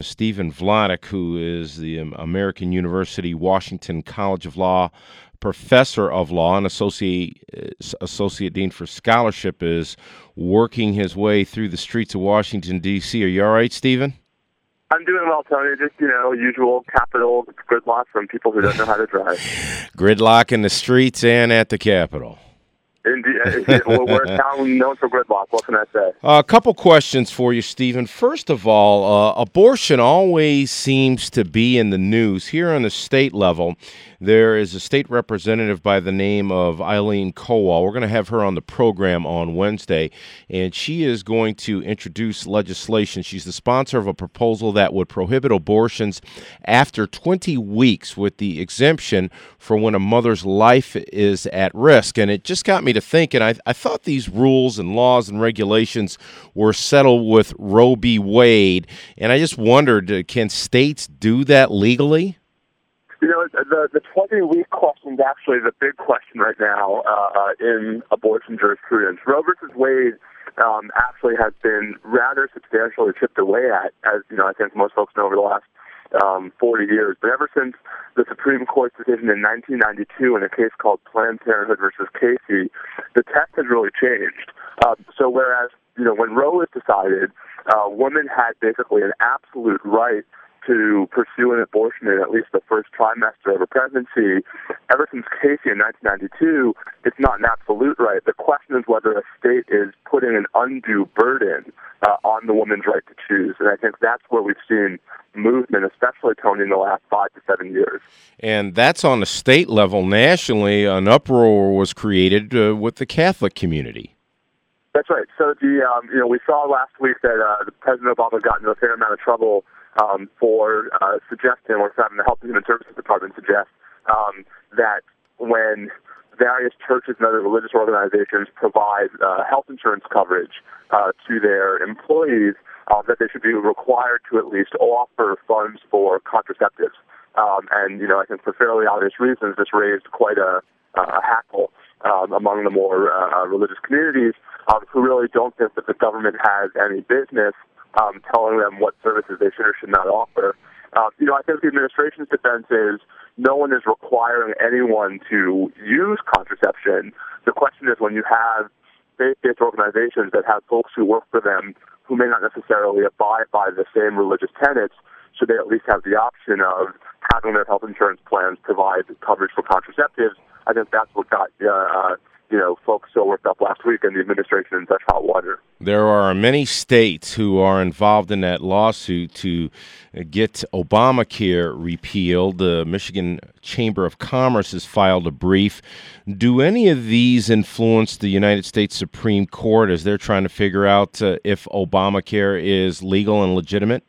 Stephen Vladeck, who is the American University Washington College of Law professor of law and associate dean for scholarship, is working his way through the streets of Washington, D.C. Are you all right, Stephen? I'm doing well, Tony. Just, usual Capitol gridlock from people who don't know how to drive. Gridlock in the streets and at the Capitol. Indeed. We're a town known for gridlock. What can I say? A couple questions for you, Stephen. First of all, abortion always seems to be in the news. Here on the state level, there is a state representative by the name of Eileen Kowal. We're going to have her on the program on Wednesday, and she is going to introduce legislation. She's the sponsor of a proposal that would prohibit abortions after 20 weeks with the exemption for when a mother's life is at risk. And it just got me to thinking, I thought these rules and laws and regulations were settled with Roe v. Wade, and I just wondered, can states do that legally? The 20-week question is actually the big question right now in abortion jurisprudence. Roe versus Wade actually has been rather substantially chipped away at, as I think most folks know, over the last 40 years. But ever since the Supreme Court's decision in 1992 in a case called Planned Parenthood versus Casey, the test has really changed. So whereas, when Roe was decided, women had basically an absolute right to pursue an abortion in at least the first trimester of a pregnancy. Ever since Casey in 1992, it's not an absolute right. The question is whether a state is putting an undue burden on the woman's right to choose. And I think that's where we've seen movement, especially, Tony, in the last 5 to 7 years. And that's on the state level. Nationally, an uproar was created with the Catholic community. That's right. So we saw last week that President Obama got into a fair amount of trouble for suggesting, or having the Health and Human Services Department suggest, that when various churches and other religious organizations provide health insurance coverage to their employees, that they should be required to at least offer funds for contraceptives. And I think for fairly obvious reasons, this raised quite a hackle among the more religious communities who really don't think that the government has any business telling them what services they should or should not offer. I think the administration's defense is no one is requiring anyone to use contraception. The question is, when you have faith-based organizations that have folks who work for them who may not necessarily abide by the same religious tenets, should they at least have the option of having their health insurance plans provide coverage for contraceptives? I think that's what got folks so worked up last week in the administration in such hot water. There are many states who are involved in that lawsuit to get Obamacare repealed. The Michigan Chamber of Commerce has filed a brief. Do any of these influence the United States Supreme Court as they're trying to figure out if Obamacare is legal and legitimate?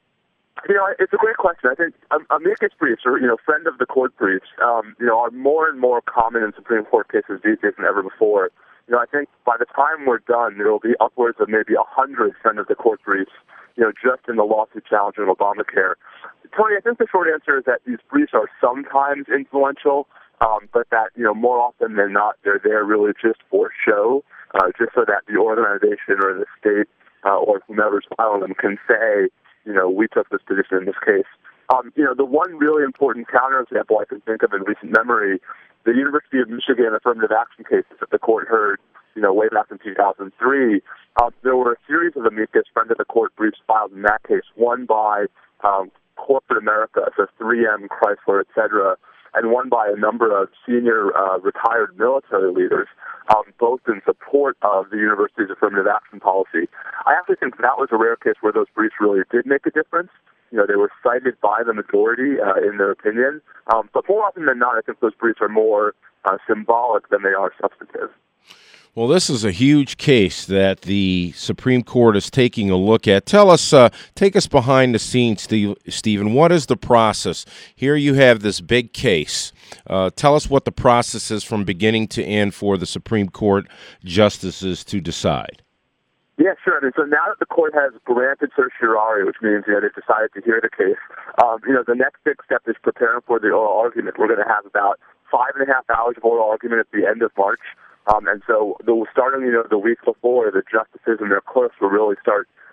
It's a great question. I think amicus briefs, or friend of the court briefs, are more and more common in Supreme Court cases these days than ever before. I think by the time we're done, there will be upwards of maybe 100 friend of the court briefs, just in the lawsuit challenging Obamacare. Tony, I think the short answer is that these briefs are sometimes influential, but that more often than not, they're there really just for show, just so that the organization or the state or whomever's filing them can say, we took this position in this case. The one really important counterexample I can think of in recent memory, the University of Michigan affirmative action cases that the court heard, way back in 2003. There were a series of amicus friend of the court briefs filed in that case, one by corporate America, so 3M, Chrysler, et cetera, and one by a number of senior retired military leaders, both in support of the university's affirmative action policy. I actually think that was a rare case where those briefs really did make a difference. They were cited by the majority in their opinion. But more often than not, I think those briefs are more symbolic than they are substantive. Well, this is a huge case that the Supreme Court is taking a look at. Take us behind the scenes, Stephen. What is the process? Here you have this big case. Tell us what the process is from beginning to end for the Supreme Court justices to decide. Yeah, sure. So now that the court has granted certiorari, which means they've decided to hear the case, the next big step is preparing for the oral argument. We're going to have about 5.5 hours of oral argument at the end of March. And so starting, the week before, the justices and their clerks will really start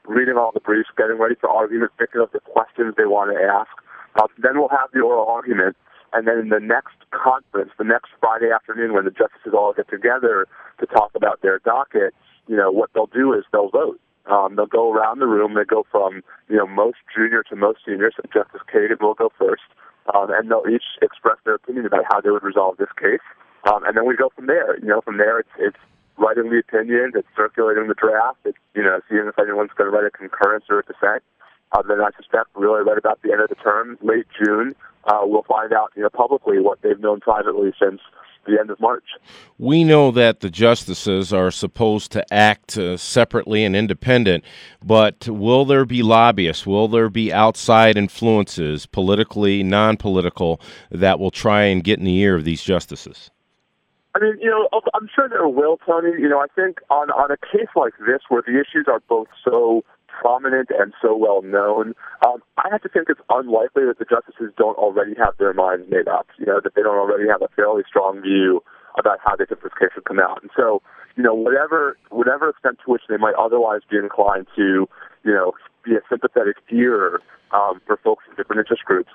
reading all the briefs, getting ready for arguments, thinking of the questions they want to ask. Then we'll have the oral argument, and then in the next conference, the next Friday afternoon when the justices all get together to talk about their docket, what they'll do is they'll vote. They'll go around the room. They go from, most junior to most senior. So Justice Kagan will go first, and they'll each express their opinion about how they would resolve this case. And then we go from there. From there, it's writing the opinions, it's circulating the draft, it's, seeing if anyone's going to write a concurrence or a dissent. Then I suspect really right about the end of the term, late June, we'll find out, publicly what they've known privately since the end of March. We know that the justices are supposed to act separately and independent, but will there be lobbyists? Will there be outside influences, politically, non-political, that will try and get in the ear of these justices? I mean, I'm sure there will, Tony. I think on a case like this where the issues are both so prominent and so well known, I have to think it's unlikely that the justices don't already have their minds made up, that they don't already have a fairly strong view about how they think this case would come out. And so, whatever extent to which they might otherwise be inclined to, be a sympathetic ear for folks in different interest groups,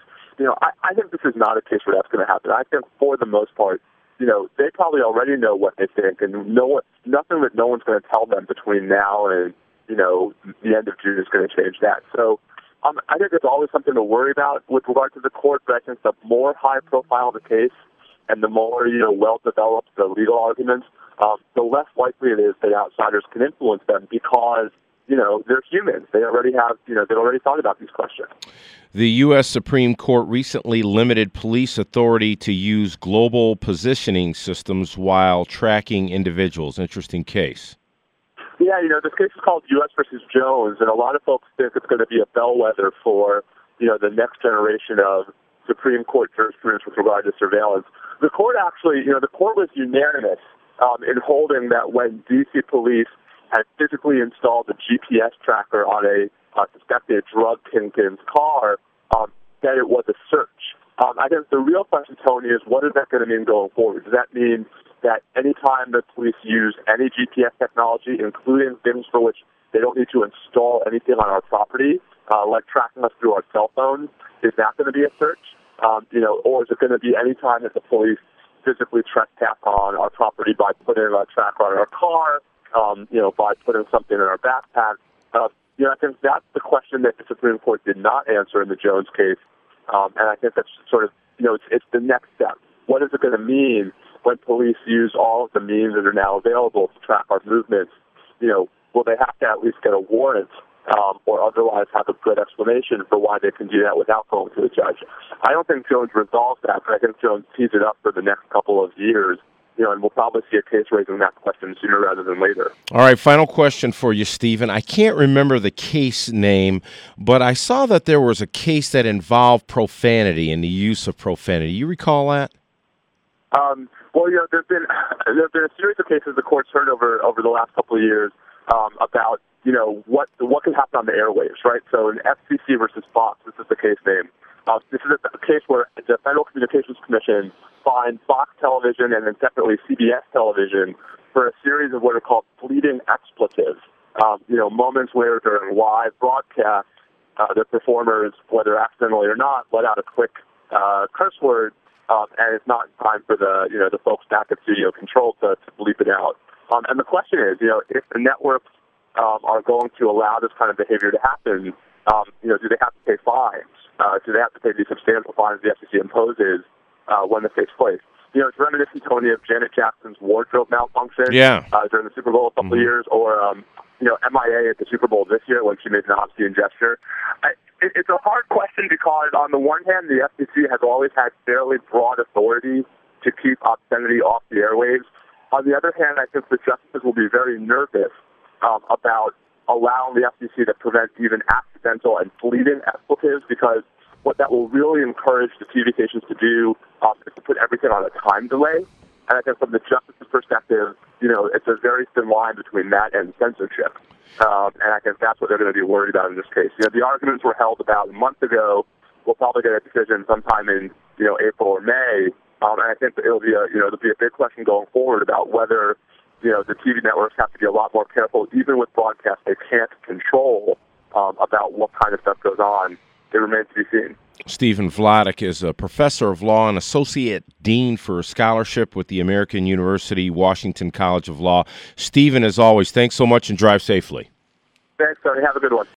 I think this is not a case where that's going to happen. I think for the most part, they probably already know what they think, and nothing that no one's going to tell them between now and, the end of June is going to change that. So I think there's always something to worry about with regard to the court, but I think the more high-profile the case and the more, well-developed the legal arguments, the less likely it is that outsiders can influence them because, they're humans. They already have, they've already thought about these questions. The U.S. Supreme Court recently limited police authority to use global positioning systems while tracking individuals. Interesting case. Yeah, this case is called U.S. versus Jones, and a lot of folks think it's going to be a bellwether for, the next generation of Supreme Court jurisprudence with regard to surveillance. The court actually, the court was unanimous in holding that when D.C. police had physically installed a GPS tracker on a suspected drug kingpin's car, that it was a search. I guess the real question, Tony, is what is that going to mean going forward? Does that mean that any time the police use any GPS technology, including things for which they don't need to install anything on our property, like tracking us through our cell phones, is that going to be a search? Or is it going to be any time that the police physically trespass on our property by putting a tracker on our car, by putting something in our backpack? I think that's the question that the Supreme Court did not answer in the Jones case, and I think that's sort of, it's the next step. What is it going to mean when police use all of the means that are now available to track our movements? Will they have to at least get a warrant or otherwise have a good explanation for why they can do that without going to the judge? I don't think Jones resolves that, but I think Jones tees it up for the next couple of years. And we'll probably see a case raising that question sooner rather than later. All right, final question for you, Stephen. I can't remember the case name, but I saw that there was a case that involved profanity and the use of profanity. You recall that? Well, there've been a series of cases the court's heard over the last couple of years about what can happen on the airwaves, right? So in FCC versus Fox, this is the case name. This is a case where the Federal Communications Commission fined Fox Television and then separately CBS Television for a series of what are called fleeting expletives. Moments where during live broadcasts, the performers, whether accidentally or not, let out a quick curse word, and it's not in time for the folks back at studio control to bleep it out. And the question is, if the networks are going to allow this kind of behavior to happen, do they have to pay fines? Do they have to pay these substantial fines the FCC imposes when this takes place? It's reminiscent, Tony, of Janet Jackson's wardrobe malfunction during the Super Bowl a couple of years, or MIA at the Super Bowl this year when she made an obscene gesture. It's a hard question because, on the one hand, the FCC has always had fairly broad authority to keep obscenity off the airwaves. On the other hand, I think the justices will be very nervous about allowing the FCC to prevent even accidental and fleeting expletives, because what that will really encourage the TV stations to do is to put everything on a time delay. And I think from the justice's perspective, it's a very thin line between that and censorship. And I think that's what they're going to be worried about in this case. The arguments were held about a month ago. We'll probably get a decision sometime in, April or May. And I think that it'll be a big question going forward about whether, the TV networks have to be a lot more careful, even with broadcast they can't control about what kind of stuff goes on. It remains to be seen. Stephen Vladeck is a professor of law and associate dean for scholarship with the American University Washington College of Law. Stephen, as always, thanks so much and drive safely. Thanks, Tony. Have a good one.